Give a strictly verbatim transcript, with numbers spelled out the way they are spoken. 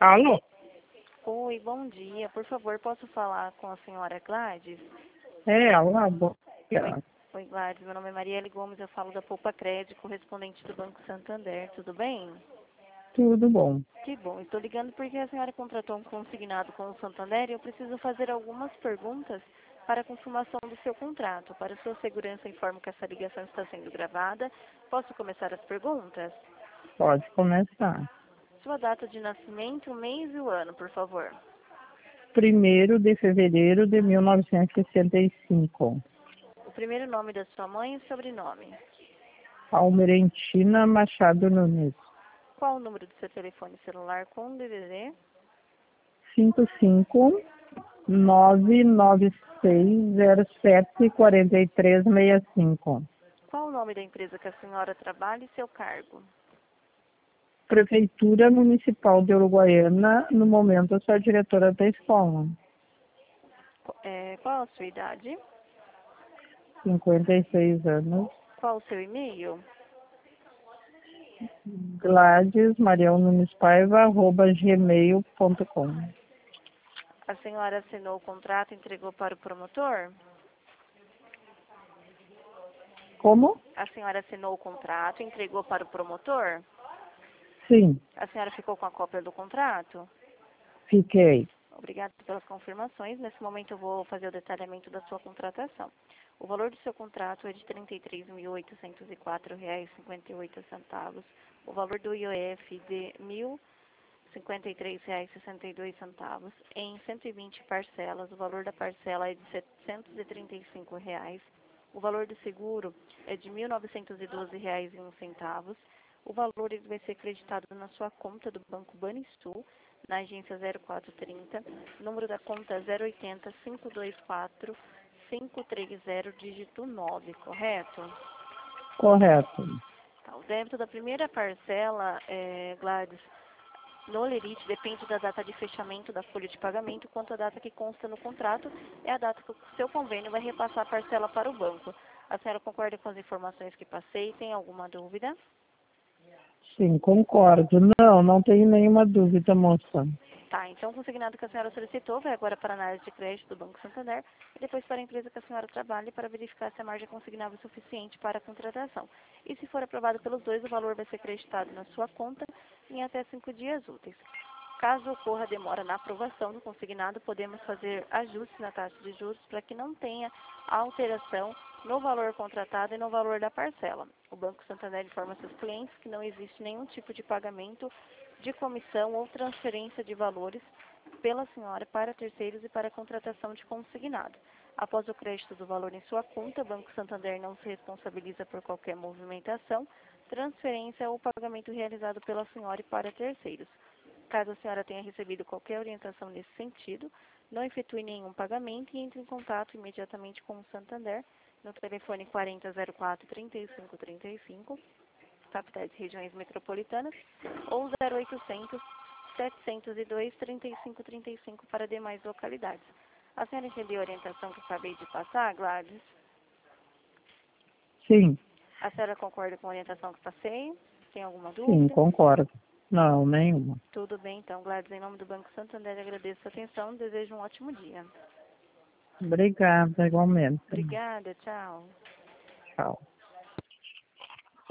Alô? Oi, bom dia. Por favor, posso falar com a senhora Gladys? É, alô, bom dia. Oi, oi, Gladys. Meu nome é Marielle Gomes, eu falo da Poupa Crédito, correspondente do Banco Santander. Tudo bem? Tudo bom. Que bom. Estou ligando porque a senhora contratou um consignado com o Santander e eu preciso fazer algumas perguntas para a confirmação do seu contrato. Para sua segurança, informo que essa ligação está sendo gravada. Posso começar as perguntas? Pode começar. Sua data de nascimento, o mês e o ano, por favor. Primeiro de fevereiro de mil novecentos e sessenta e cinco. O primeiro nome da sua mãe e sobrenome. Almerentina Machado Nunes. Qual o número do seu telefone celular com D D D? cinco cinco nove nove seis zero sete quatro três seis cinco. Qual o nome da empresa que a senhora trabalha e seu cargo? Prefeitura Municipal de Uruguaiana, no momento eu sou a diretora da escola. É, qual a sua idade? cinquenta e seis anos. Qual o seu e-mail? Gladys Mariel Nunes Paiva, arroba gmail ponto com. A senhora assinou o contrato e entregou para o promotor? Como? A senhora assinou o contrato e entregou para o promotor? Sim, A senhora ficou com a cópia do contrato? fiquei. Obrigada pelas confirmações. Nesse momento eu vou fazer o detalhamento da sua contratação. O valor do seu contrato é de trinta e três mil oitocentos e quatro reais e cinquenta e oito centavos. O valor do I O F de mil e cinquenta e três reais e sessenta e dois centavos. Em cento e vinte parcelas, o valor da parcela é de setecentos e trinta e cinco reais. O valor do seguro é de mil novecentos e doze reais e um centavos. O valor ele vai ser creditado na sua conta do Banco Banrisul, na agência zero quatro trinta, número da conta zero oitenta, cinco dois quatro, cinco três zero, dígito nove, correto? Correto. Tá, o débito da primeira parcela, é, Gladys, no Lerite, depende da data de fechamento da folha de pagamento, quanto a data que consta no contrato é a data que o seu convênio vai repassar a parcela para o banco. A senhora concorda com as informações que passei? Tem alguma dúvida? Sim, concordo. Não, não tenho nenhuma dúvida, moça. Tá, então o consignado que a senhora solicitou vai agora para a análise de crédito do Banco Santander e depois para a empresa que a senhora trabalha para verificar se a margem consignável é suficiente para a contratação. E se for aprovado pelos dois, o valor vai ser creditado na sua conta em até cinco dias úteis. Caso ocorra demora na aprovação do consignado, podemos fazer ajustes na taxa de juros para que não tenha alteração no valor contratado e no valor da parcela. O Banco Santander informa seus clientes que não existe nenhum tipo de pagamento de comissão ou transferência de valores pela senhora para terceiros e para a contratação de consignado. Após o crédito do valor em sua conta, o Banco Santander não se responsabiliza por qualquer movimentação, transferência ou pagamento realizado pela senhora e para terceiros. Caso a senhora tenha recebido qualquer orientação nesse sentido, não efetue nenhum pagamento e entre em contato imediatamente com o Santander no telefone quarenta zero quatro, trinta e cinco trinta e cinco, capitais e regiões metropolitanas, ou zero oitocentos, setecentos e dois, trinta e cinco trinta e cinco para demais localidades. A senhora entendeu a orientação que eu acabei de passar, Gladys? Sim, A senhora concorda com a orientação que passei? Tem alguma sim, dúvida? concordo. Não, nenhuma. Tudo bem, então, Gladys, em nome do Banco Santander, agradeço a atenção e desejo um ótimo dia. Obrigada, igualmente. Obrigada, tchau. Tchau.